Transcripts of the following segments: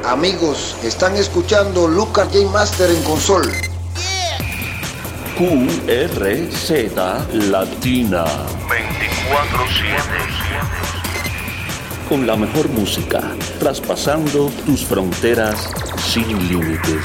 Amigos, están escuchando Lucas J Master en console. QRZ Latina 24/7. con la mejor música, traspasando tus fronteras sin límites.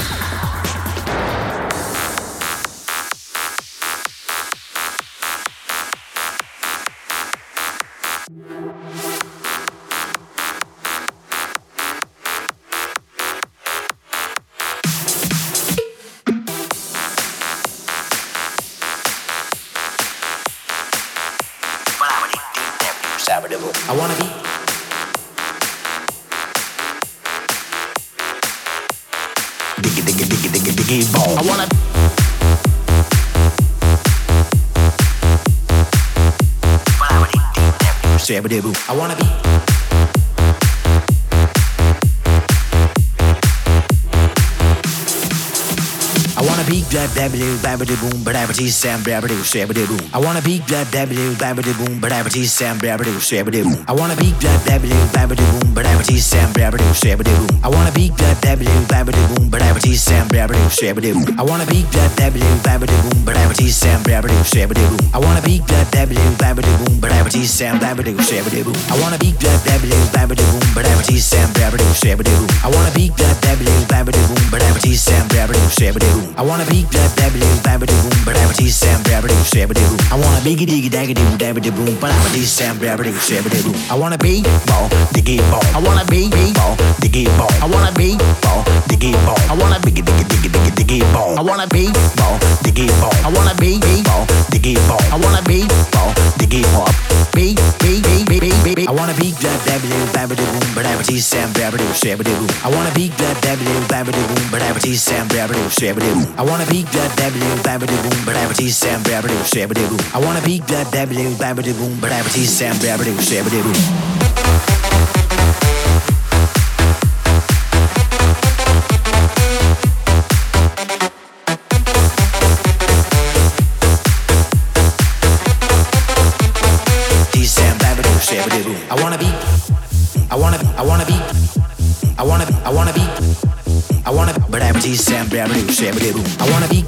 I wanna be diggy ball. I wanna I wanna be I wanna be that babbity babbity boom babbity sam babbity shabbity boom. I wanna be that babbity babbity boom babbity sam babbity shabbity boom. I wanna be that babbity babbity boom babbity sam babbity shabbity boom. I wanna be that babbity babbity boom babbity sam babbity shabbity boom. I wanna be that babbity babbity boom babbity sam babbity shabbity boom. I wanna be that babbity babbity boom babbity sam babbity shabbity boom. I wanna be that babbity babbity boom babbity sam babbity shabbity boom. I wanna be that babbity babbity boom babbity sam babbity shabbity boom. I wanna be that babbity babbity boom babbity sam babbity shabbity boom. I wanna be diggy daggity dabbity boom babbity sam babbity shabbity boom. I wanna be ball diggy ball. I wanna be ball diggy ball. I wanna be ball diggy ball. I wanna be diggy ball. I wanna be ball diggy ball. I wanna be ball diggy ball. I wanna be ball diggy ball. Be. I wanna be that babbity babbity boom babbity sam babbity shabbity boom. I wanna be that babbity babbity boom babbity sam babbity shabbity boom. I wanna be that babbity babbity boom babbity sam babbity shabbity boom. I wanna be that babbity babbity boom babbity sam babbity shabbity boom. I wanna be babbity sam babbity shabbity boom. I wanna be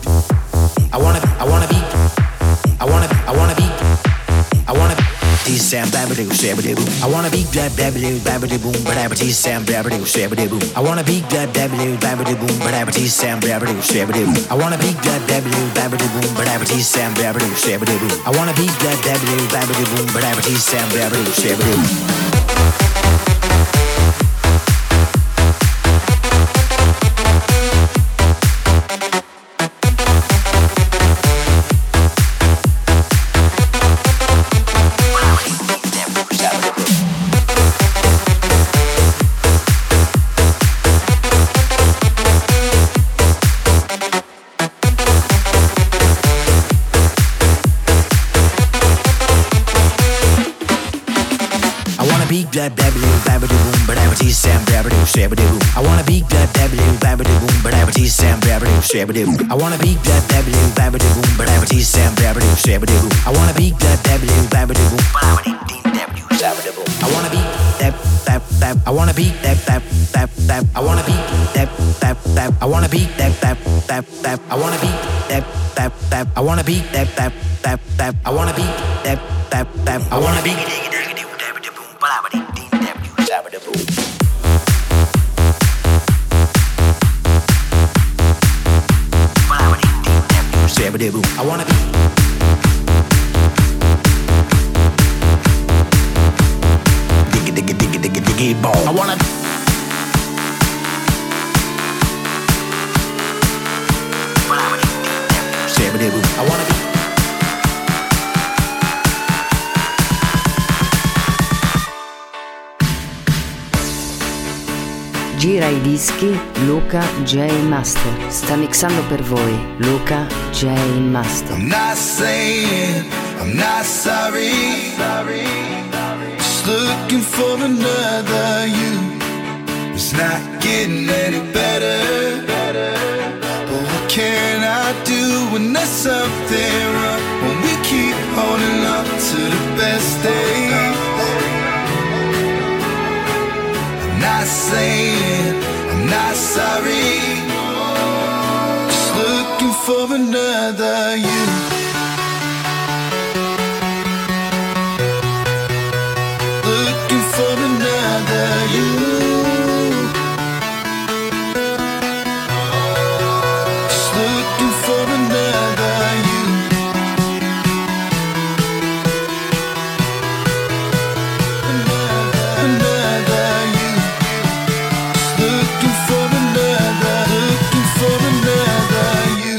sam babbity shabbity boom. I wanna be that babbity babbity boom babbity sam babbity shabbity boom. I wanna be that babbity babbity boom babbity sam babbity shabbity boom. I wanna be that babbity babbity boom babbity sam babbity shabbity boom. I wanna be that babbity babbity boom babbity sam babbity shabbity boom. That babbity babbity boom babbity sam babbity shabbity boom. I wanna be that babbity babbity boom babbity sam babbity shabbity boom. I wanna be that babbity babbity boom babbity sam babbity shabbity boom. I wanna be that babbity babbity boom babbity shabbity boom. I wanna be that I wanna be that I wanna be that I wanna be that I wanna be that I wanna be that I wanna be that I wanna be I wanna be diggy ball. I wanna I wanna be Gira i dischi Luca J Master. Sta mixando per voi Luca J Master. I'm not saying I'm not sorry. Just looking for another you. It's not getting any better. But what can I do when there's something wrong? When we keep holding on to the best days. I'm not saying I'm looking for another you. Looking for another you. Just looking for another you. Another you. Just looking for another you.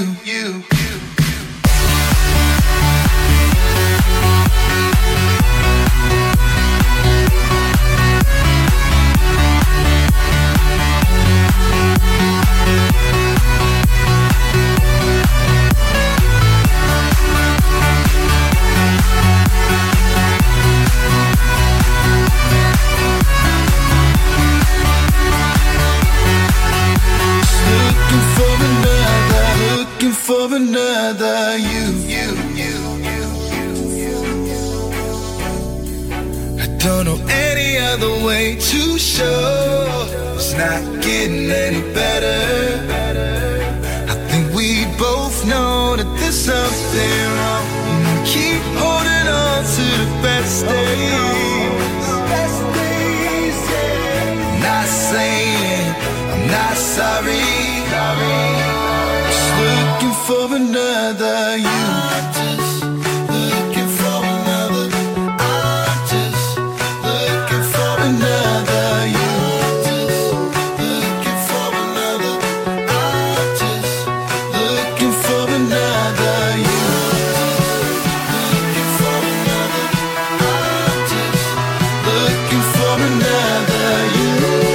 Looking for another you. I don't know any other way to show it's not getting any better. I think we both know that there's something wrong. Keep holding on to the best days. Not saying I'm not sorry. Just looking for another you. Just looking for another. I'm just looking for another you. Just looking for another. I'm just looking for another you. Looking for another. I'm just looking for another you.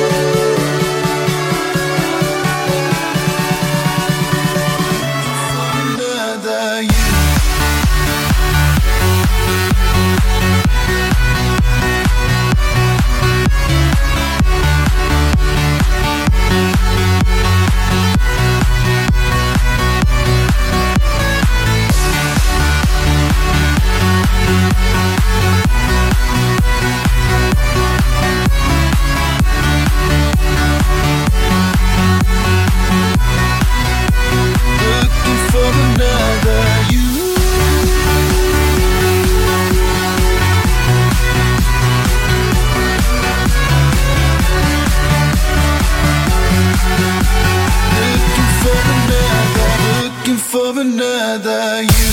Another you. Looking for another you. Looking for another you.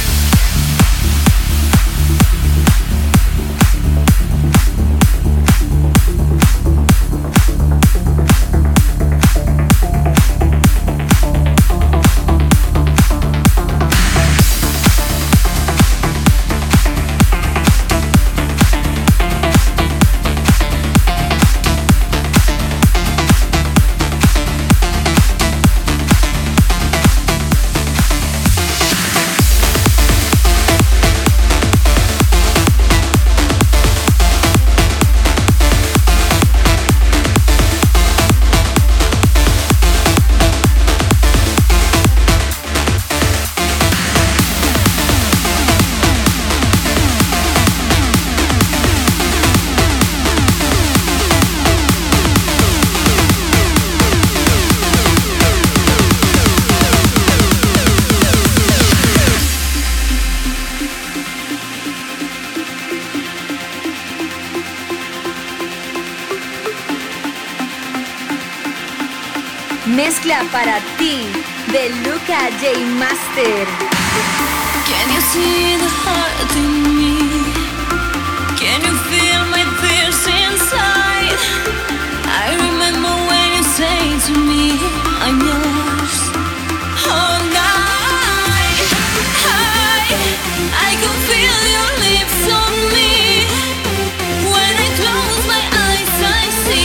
Mezcla para ti de Luca J. Master. Can you see the heart in me? Can you feel my tears inside? I remember when you say to me, I'm yours all night. I can feel your lips on me. When I close my eyes, I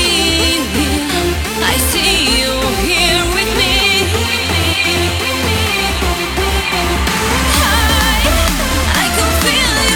see you here with me. I can feel you.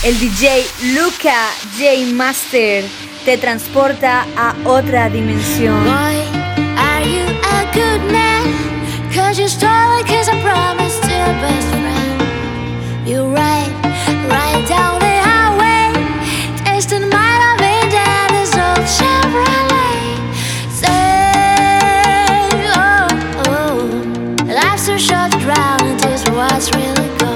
El DJ Luca J Master te transporta a otra dimensión. Boy, are you a good man? 'Cause you stole a kiss I promised to your best friend. You ride down the highway, tasting my love in that this old Chevrolet. Say, oh, life's too short to drown into what's really gone.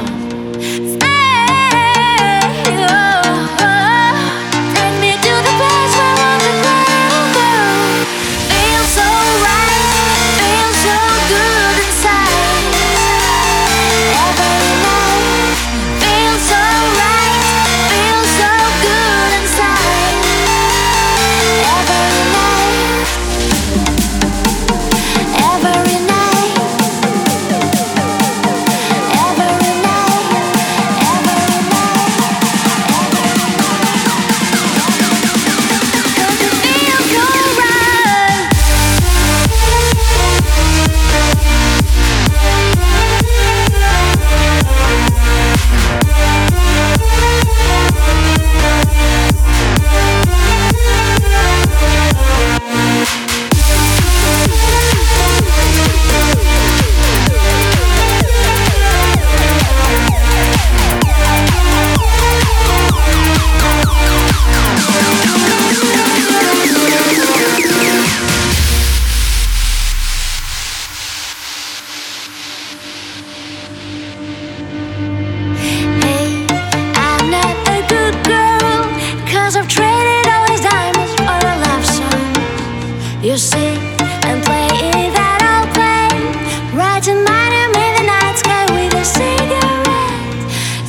You sit and play that I'll play, writing my name in the night sky with a cigarette.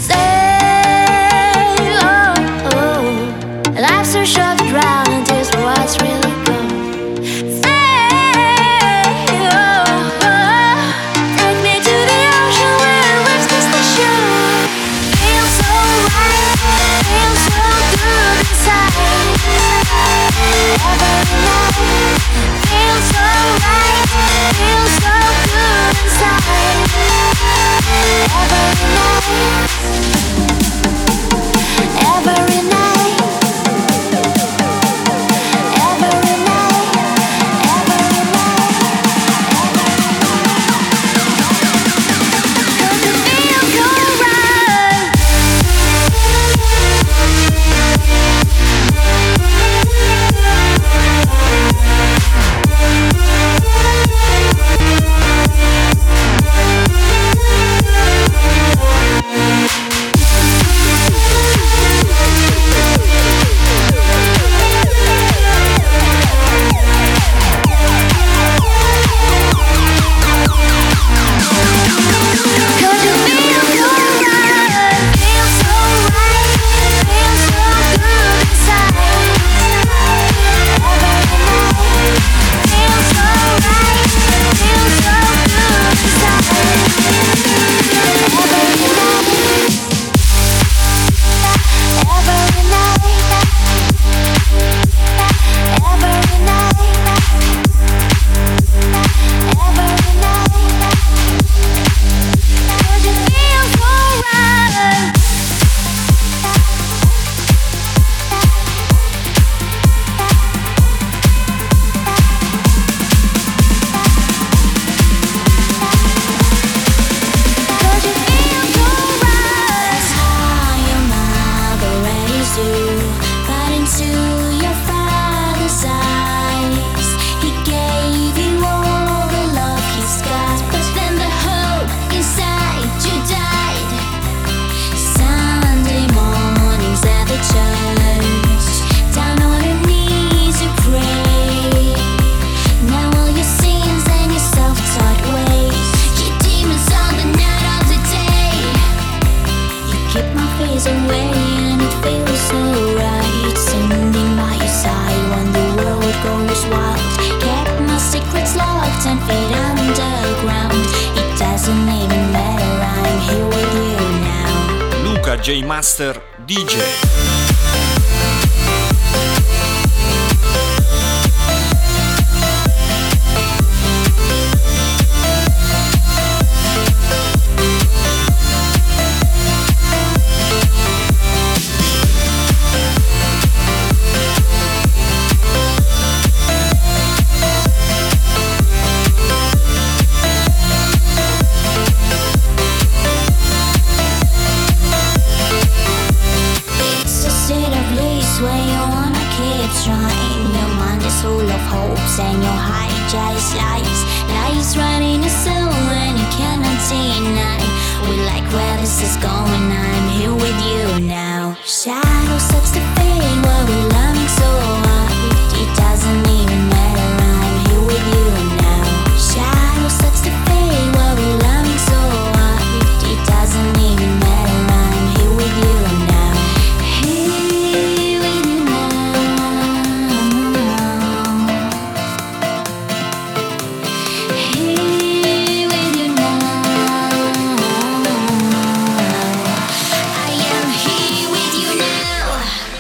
Say, oh, life's too short to drown into what's really gone. Say, oh, take me to the ocean where waves kiss the shore. Feels so right, feels so good inside. Every night. Feels so right, feels so good inside. Every night, every night, every night, every night, cause it feels so right. J Master DJ. trying. Your mind is full of hopes and your heart just lies. Lies running your soul and you cannot deny. We like where this is going, I'm here with you now. Shadows touch the fade while we're loving so hard. It doesn't even matter, I'm here with you now. Shadows touch the fade while we're loving so hard. It doesn't even matter, I'm here with you now. Here with you now. Here with you now. I am here with you now.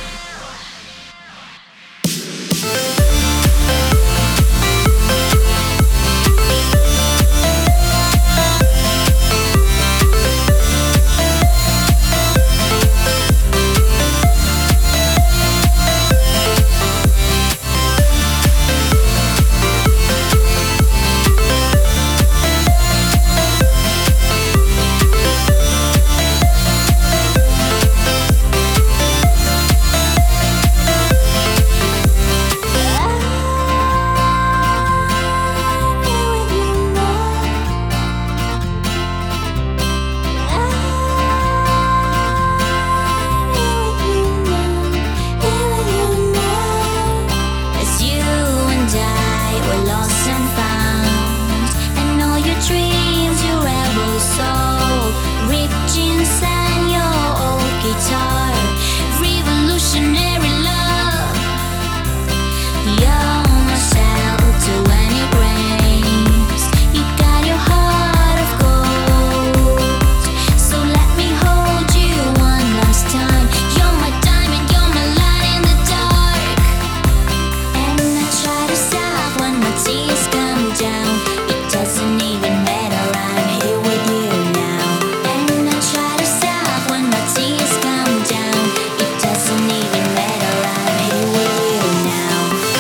As you and I were lost and found, and all your dreams, your rebel soul, ripped inside your old guitar. Revolutionary love, you're my shelter when it rains. You got your heart of gold, so let me hold you one last time. You're my diamond, you're my light in the dark. And I try to stop when my tears come down. It doesn't even matter, I'm here with you now. And I try to stop when my tears come down. It doesn't even matter, I'm here with you now.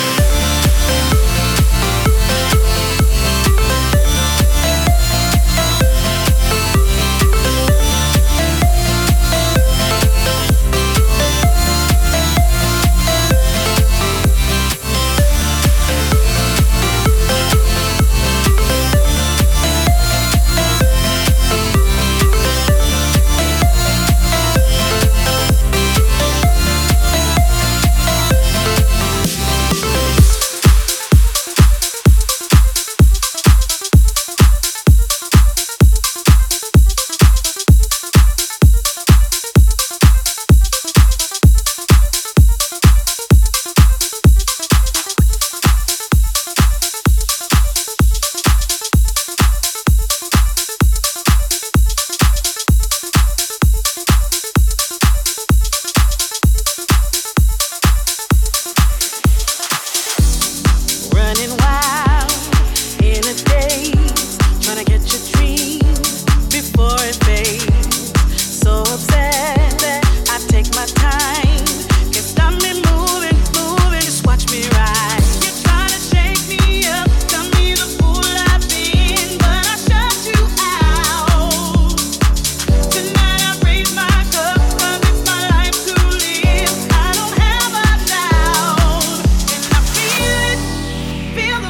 Running wild in a daze, trying to get your dream before it fades. So upset that I take my time, can't stop me moving, just watch me ride. You're trying to shake me up, tell me the fool I've been, but I shut you out. Tonight I raise my cup, 'cause it's my life to live. I don't have a doubt, and I feel it. Feel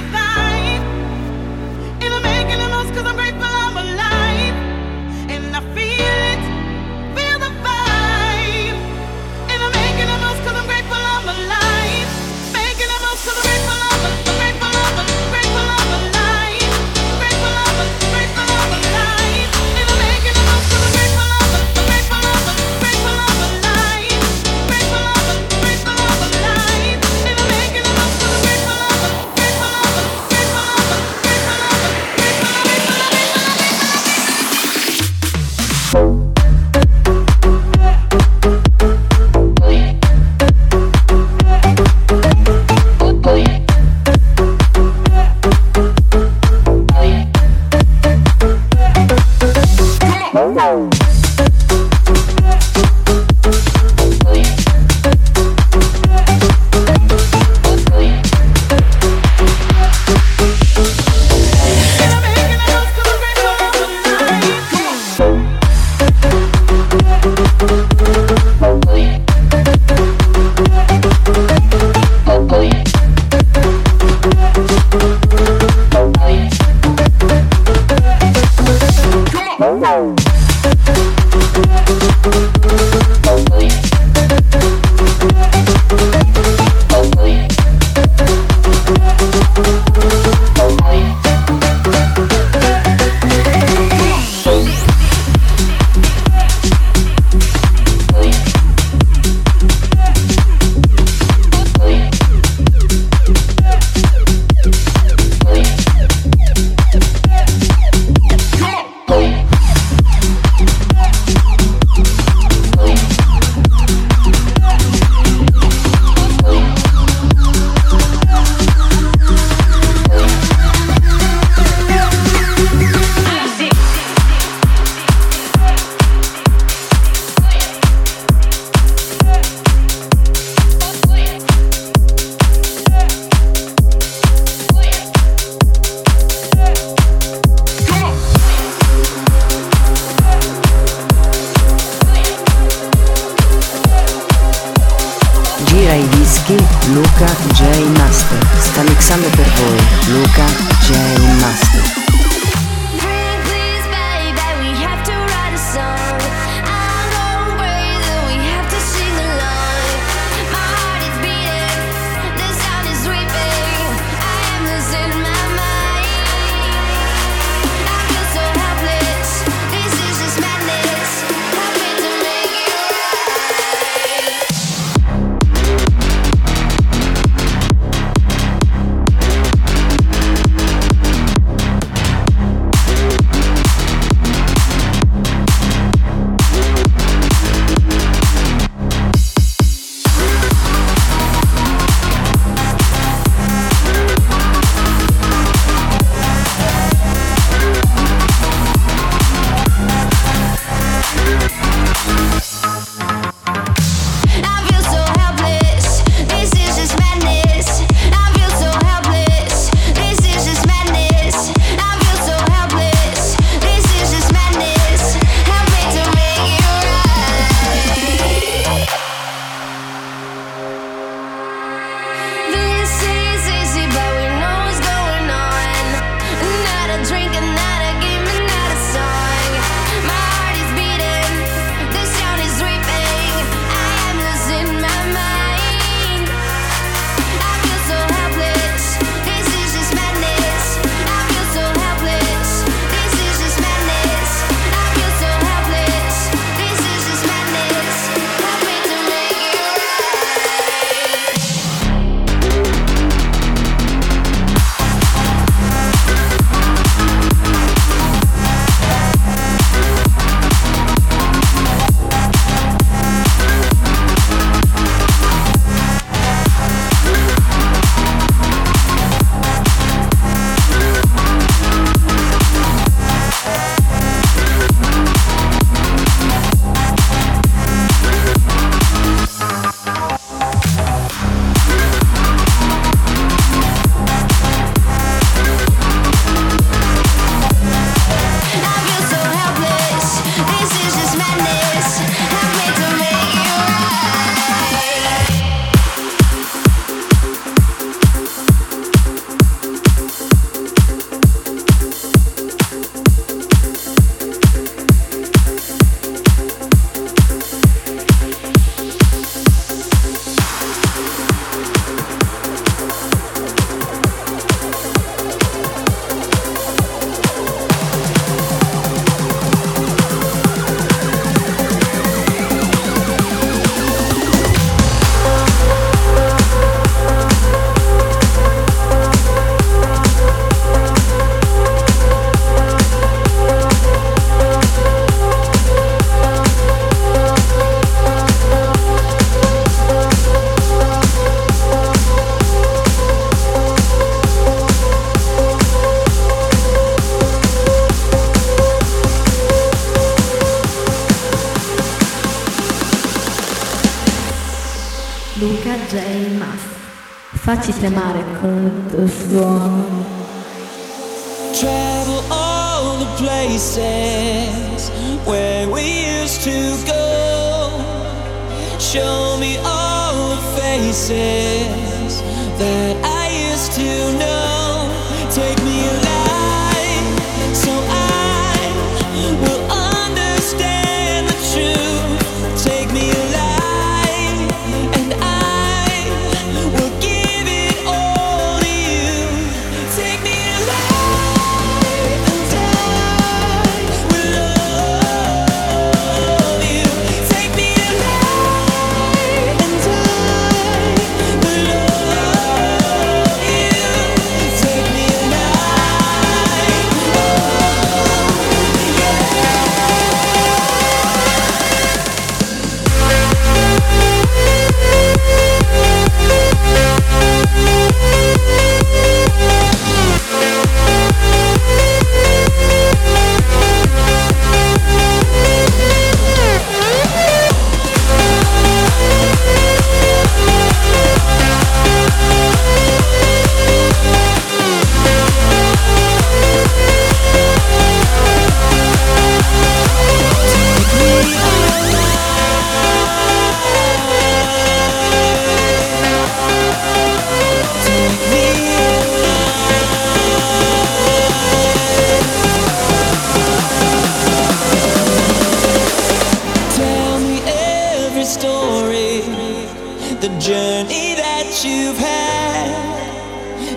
Luca J Master. Sta mixando per voi Luca J Master. Luca J Master. Facci tremare con il tuo suono. Travel all the places where we used to go. Show me all the faces that I used to know. Take me alive so I will understand the truth. Take me alive and I will give it all to you. Take me alive and I will love you. Take me alive and I will love you.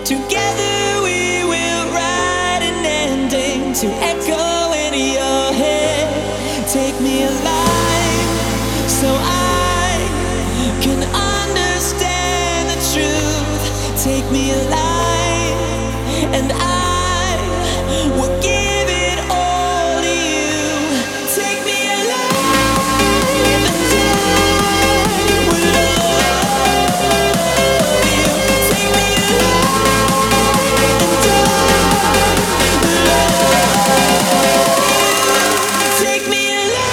Together we will write an ending to echo in your head. Take me alive so I can understand the truth. Take me alive and I will give it all to you. Take me alive and I will love you. Take me alive and I will love you. Take me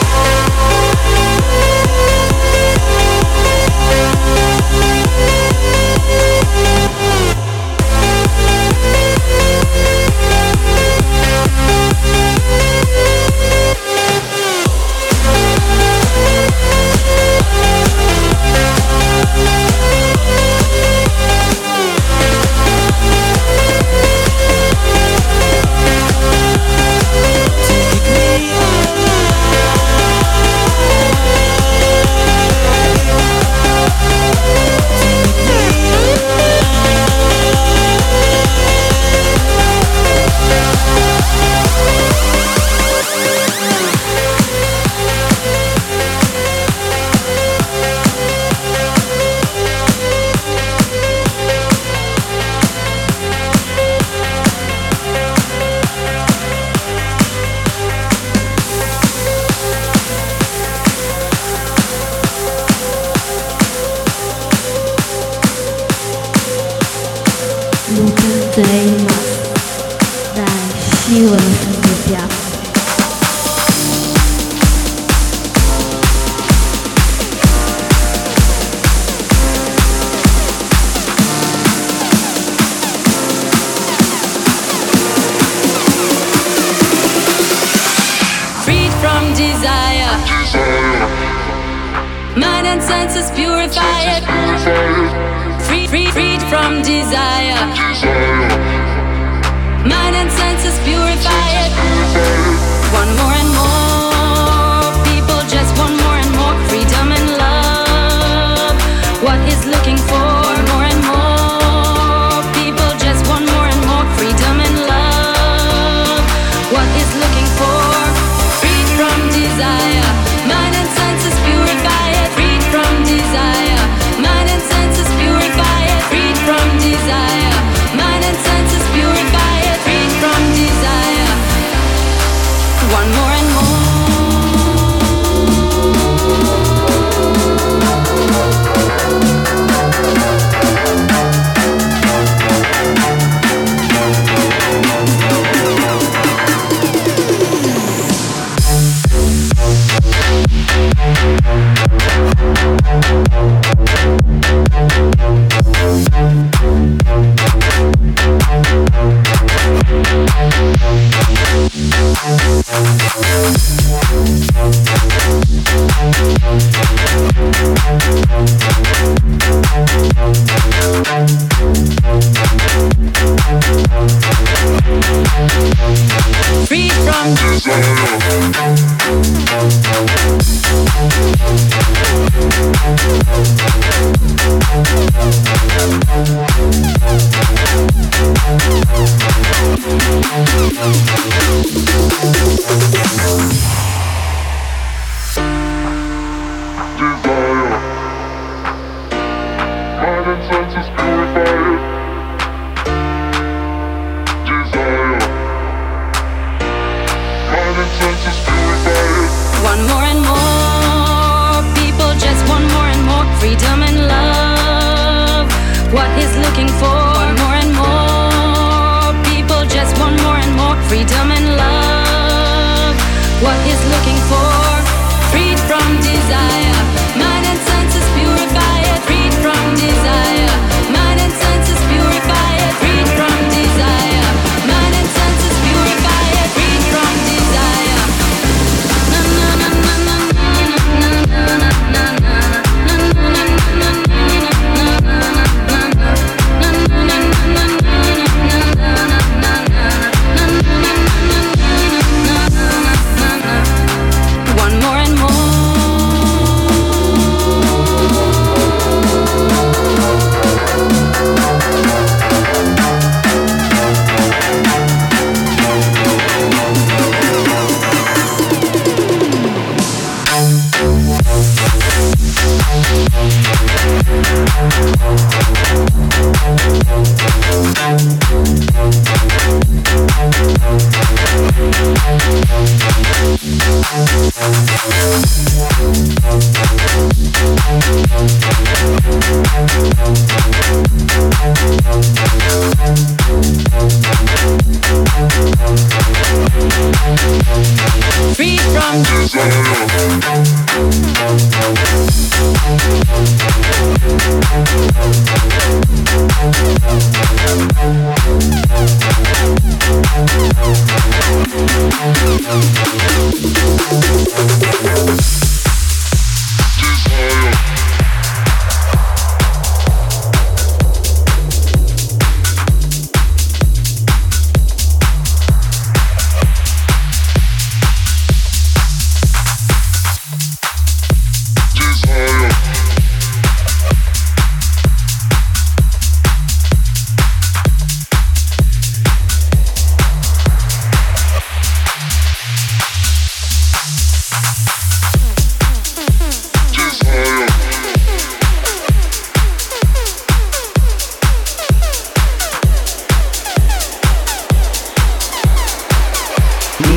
Luca J. Master, dai, scivola sul piatto. Freed from desire, mind and senses purified. Freed from desire, mind and senses purified. One more and more people just want more and more freedom and love. What is looking for more and more people just want more and more freedom and love. What is looking for? Freed from desire, mind and senses purified. Freed from desire, mind and senses purified. Freed from desire, mind and senses purified. Freed from desire. One more and more. Freed from one more and more people just want more and more freedom and love. What is looking for more and more people just want more and more freedom and love. What is looking for? Freed from desire, mind and senses purified. Freed from desire, mind and senses purified. Freed from desire, mind and senses purified. Freed from desire. Na na na na na na na na na.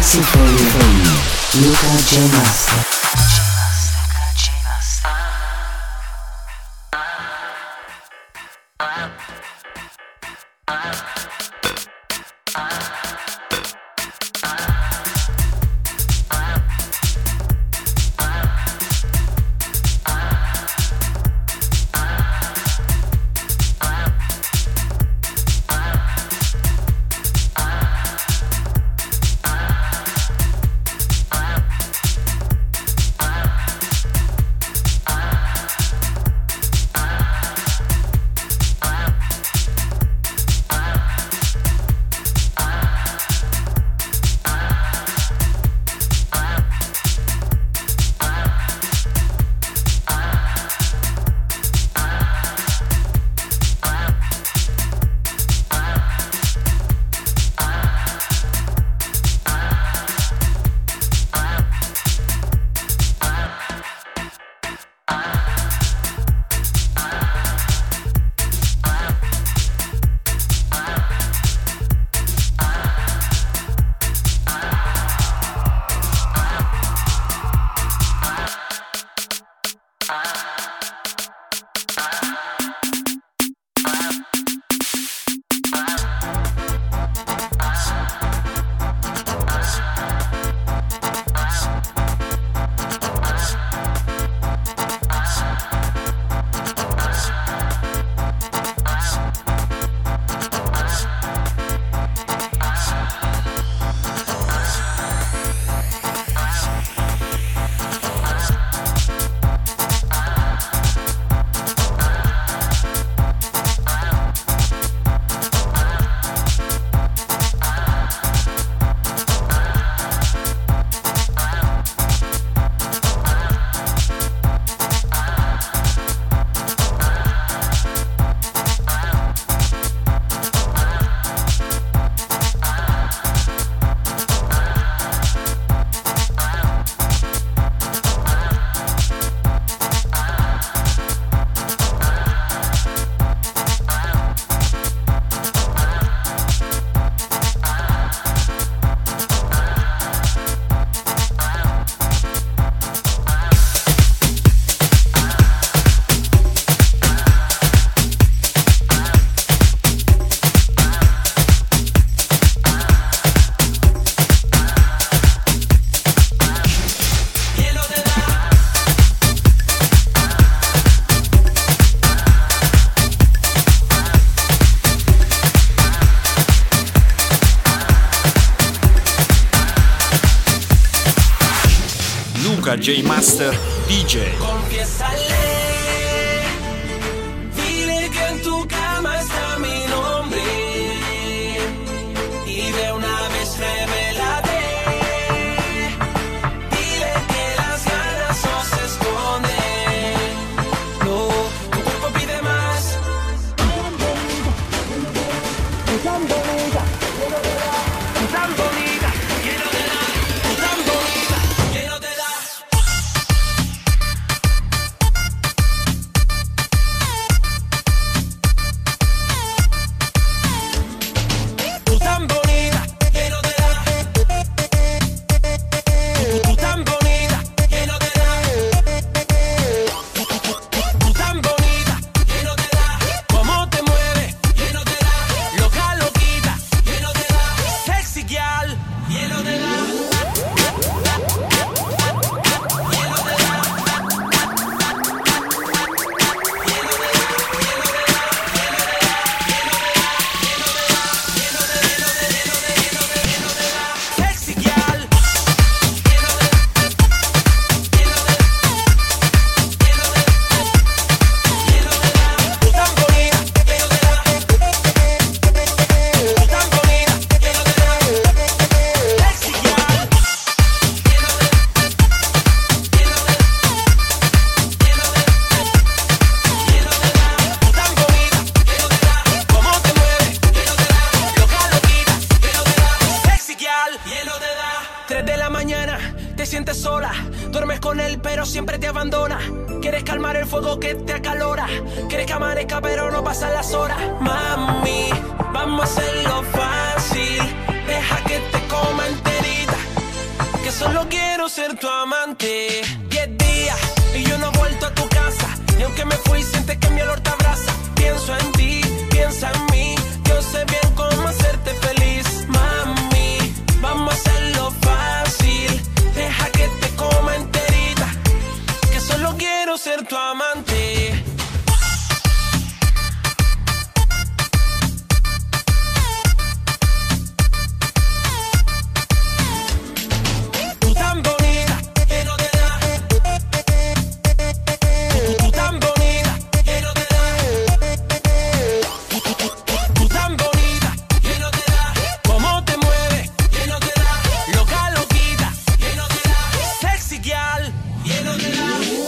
Dancing for you, Luca J Master. J Master DJ. Confiésale, dile que en tu cama está mi nombre y de una vez revélate. Dile que las ganas no se esconden. No, tu cuerpo pide más. Tan bonita, tan bonita, lleno de la, tan bonita, lleno de la. Siempre te abandona. Quieres calmar el fuego que te acalora. Quieres que amanezca pero no pasan las horas. Mami, vamos a hacerlo fácil. Deja que te coma enterita. tu amante. 10 días y yo no he vuelto a tu casa. Y aunque me fui, sientes que mi olor te abraza. Pienso en ti, piensa en mí. Yo sé bien cómo hacerte feliz, mami. Vamos a hacerlo fácil. Deja que te coma enterita, que solo quiero ser tu amante. Tú tan bonita, que no te da. Tú tan bonita, que no te da. Tú tan bonita, que no te da. Cómo te mueves, que no te da. Loca, loquita, que no te da. Sexy girl, que no te da.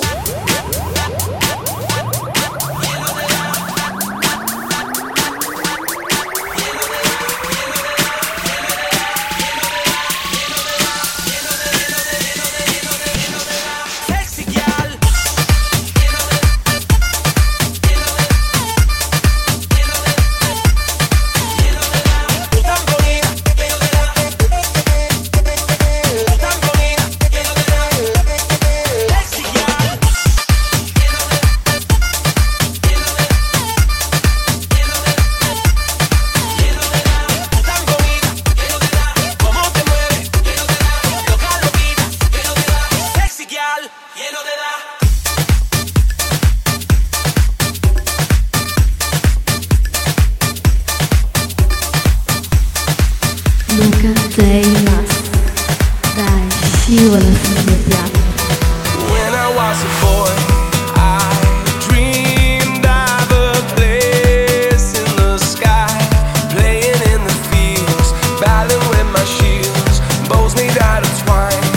Luca J. Master, dai, scivola sul mio piatto. When I was a boy, I dreamed of a place in the sky, playing in the fields, battling with my shields, bows made out of twine.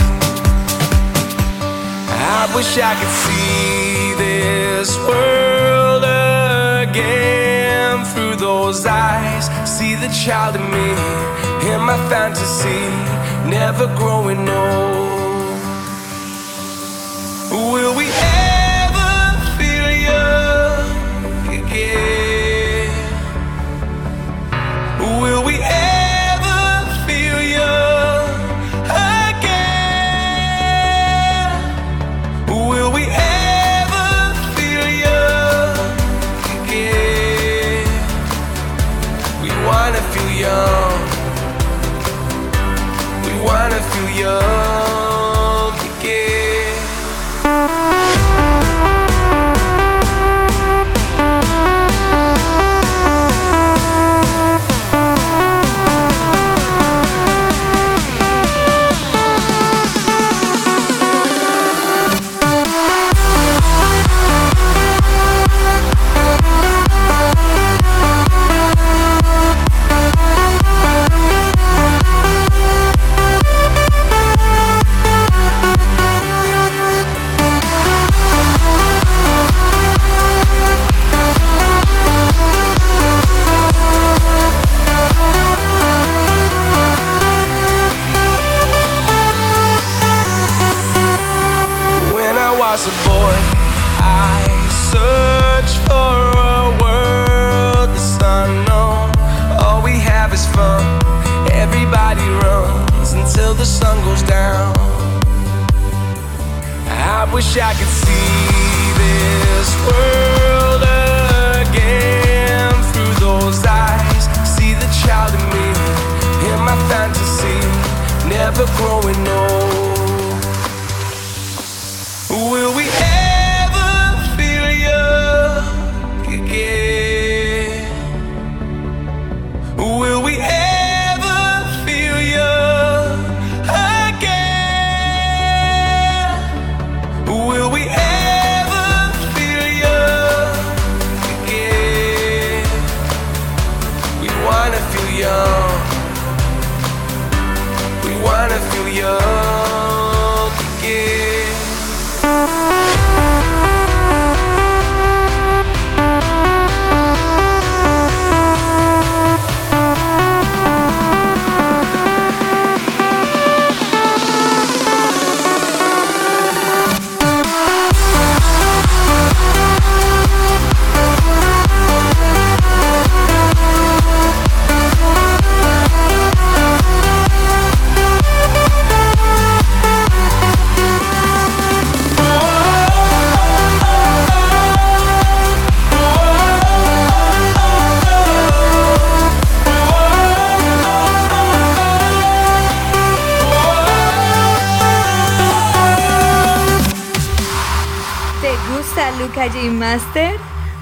I wish I could see this world again through those eyes, see the child in me, in my fantasy, never growing old. Will we ever feel young again? Will we ever feel young again? Will we ever feel young again? We wanna feel young. We wanna feel young again. When I was a boy, I searched for a world that's unknown. All we have is fun. Everybody runs until the sun goes down. I wish I could see this world again through those eyes, see the child in me, in my fantasy, never growing old. Will we ever feel young again? Will we ever feel young again? Will we ever feel young again? We wanna feel young. We wanna feel young again. Luca J Master?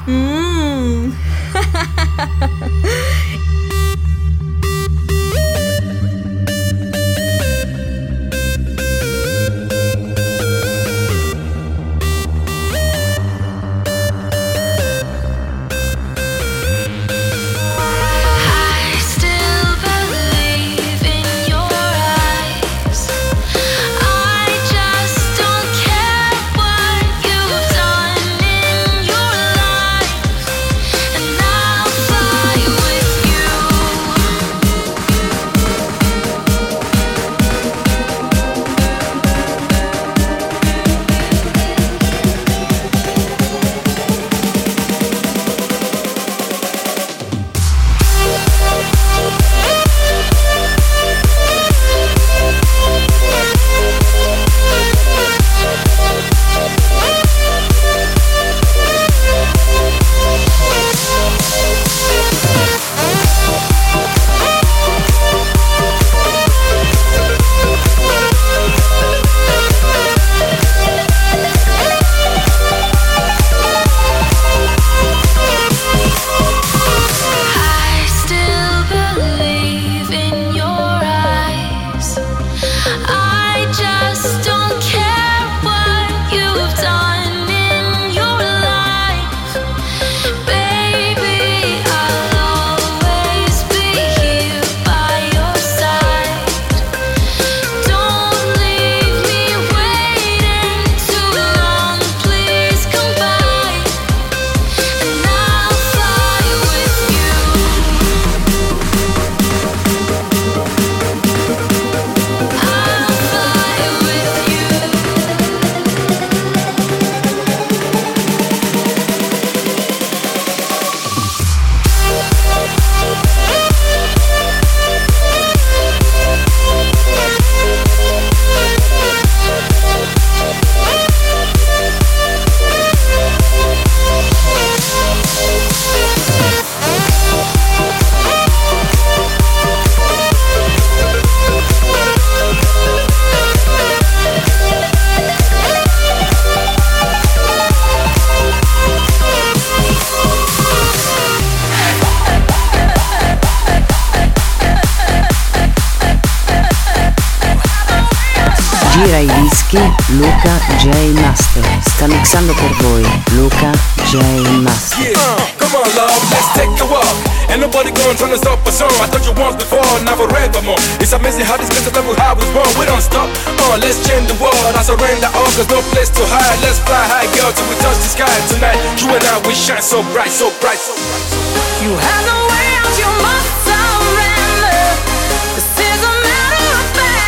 Gira i dischi Luca J Master. Sta mixando per voi Luca J Master. Come on, love, let's take a walk. Ain't nobody gonna try to stop us on. I told you once before, now forevermore. It's amazing how this place of level how was born. We don't stop. Let's change the world. I surrender all, cause no place to hide. Let's fly high, girl, till we touch the sky tonight. You and I, we shine so bright, so bright, so bright. You have no way out, you must surrender. This is a matter of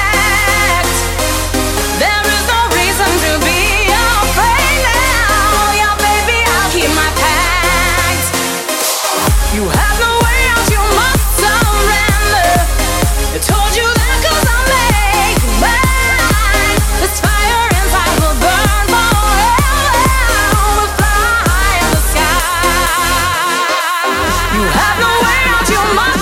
fact. There is no reason to be afraid now. Yeah, baby, I'll keep my pact. You have no way out, you must surrender. I told you that cause I'll make you mine. This fire inside will burn forever. We'll fly high in the sky. You have no way out, you must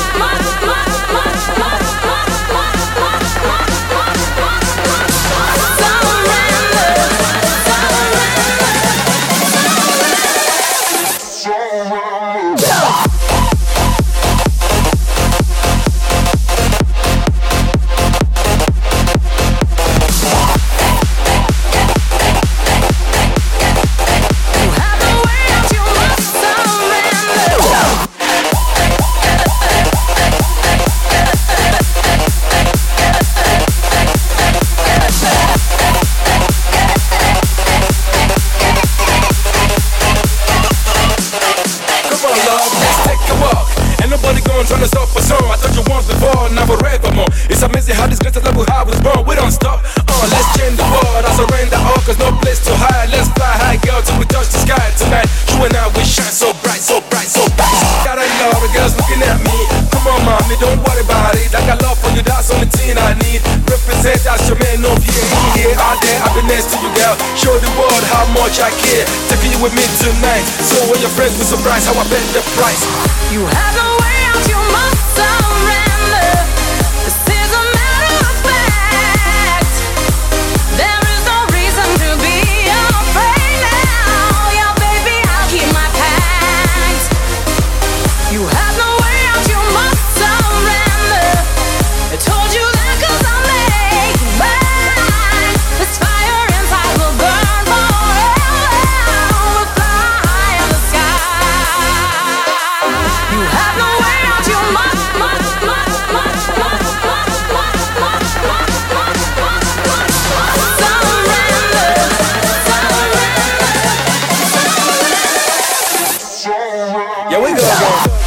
trying to stop us on. I told you once before, now forevermore. It's amazing how this great level how was born. We don't stop. Let's change the world. I surrender all, cause no place to hide. Let's fly high, girl, till we touch the sky tonight. You and I, we shine so bright, so bright, so bright. Got a lot of girls looking at me. Come on, mommy, don't worry about it. I got love for you, that's the only thing I need. Represent as your man up here, out there. I've been next to you, girl. Show the world how much I care. Taking you with me tonight. So when your friends be surprised how I bet the price. You have no way out, you must surrender. This is a matter of fact. There is no reason to be afraid now. Yeah, baby, Yeah, we go again.